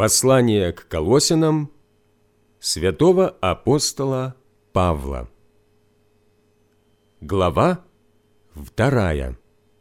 Послание к Колоссянам святого апостола Павла. Глава 2.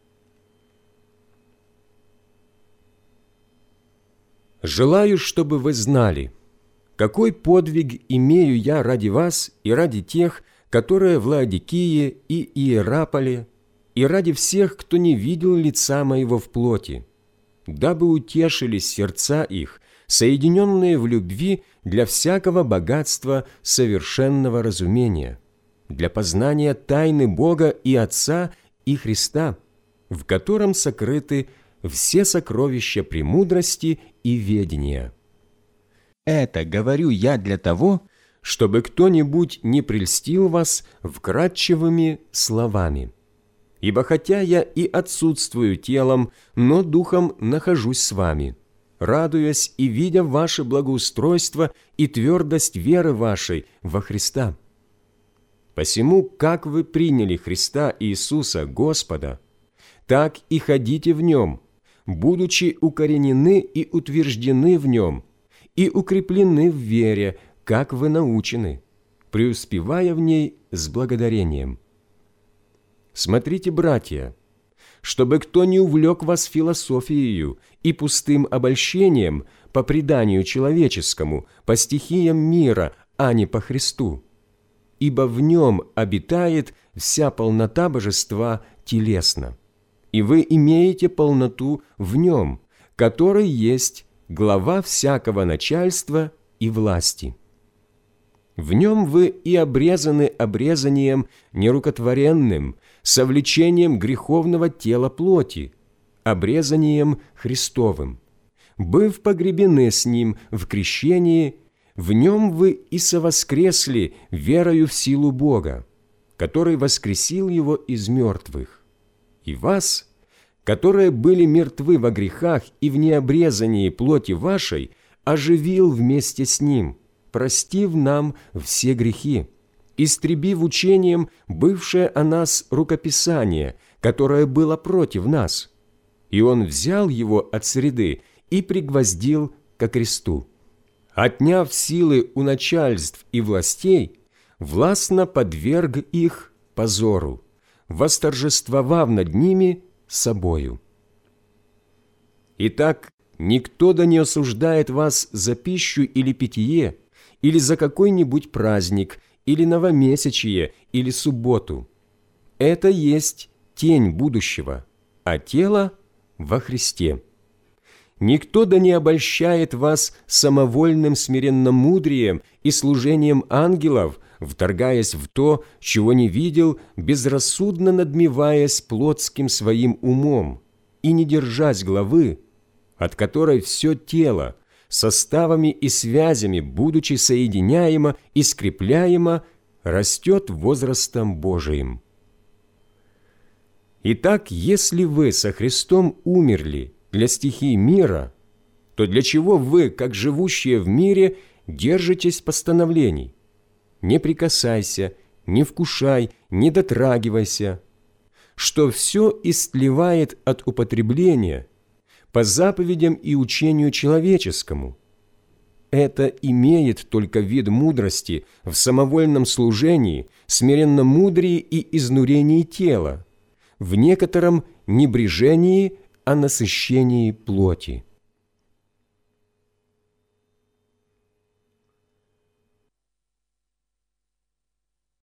Желаю, чтобы вы знали, какой подвиг имею я ради вас и ради тех, которые в Лаодикии и Иераполе, и ради всех, кто не видел лица моего в плоти, дабы утешились сердца их, соединенные в любви для всякого богатства совершенного разумения, для познания тайны Бога и Отца и Христа, в котором сокрыты все сокровища премудрости и ведения. Это говорю я для того, чтобы кто-нибудь не прельстил вас вкратчивыми словами. Ибо хотя я и отсутствую телом, но духом нахожусь с вами, радуясь и видя ваше благоустройство и твердость веры вашей во Христа. Посему, как вы приняли Христа Иисуса Господа, так и ходите в Нем, будучи укоренены и утверждены в Нем, и укреплены в вере, как вы научены, преуспевая в ней с благодарением. Смотрите, братья, чтобы кто не увлек вас философией и пустым обольщением по преданию человеческому, по стихиям мира, а не по Христу. Ибо в Нем обитает вся полнота божества телесно, и вы имеете полноту в Нем, который есть глава всякого начальства и власти. В Нем вы и обрезаны обрезанием нерукотворенным, совлечением греховного тела плоти, обрезанием Христовым, быв погребены с Ним в крещении, в Нем вы и совоскресли верою в силу Бога, который воскресил Его из мертвых, и вас, которые были мертвы во грехах и в необрезании плоти вашей, оживил вместе с Ним, простив нам все грехи, истребив учением бывшее о нас рукописание, которое было против нас, и Он взял его от среды и пригвоздил ко кресту. Отняв силы у начальств и властей, властно подверг их позору, восторжествовав над ними собою. Итак, никто да не осуждает вас за пищу или питье, или за какой-нибудь праздник, или новомесячие, или субботу. Это есть тень будущего, а тело во Христе. Никто да не обольщает вас самовольным смиренномудрием и служением ангелов, вторгаясь в то, чего не видел, безрассудно надмеваясь плотским своим умом и не держась главы, от которой все тело, составами и связями, будучи соединяемо и скрепляемо, растет возрастом Божиим. Итак, если вы со Христом умерли для стихий мира, то для чего вы, как живущие в мире, держитесь постановлений? Не прикасайся, не вкушай, не дотрагивайся, что все истлевает от употребления по заповедям и учению человеческому. Это имеет только вид мудрости в самовольном служении, смиренномудрии и изнурении тела, в некотором небрежении о насыщении плоти.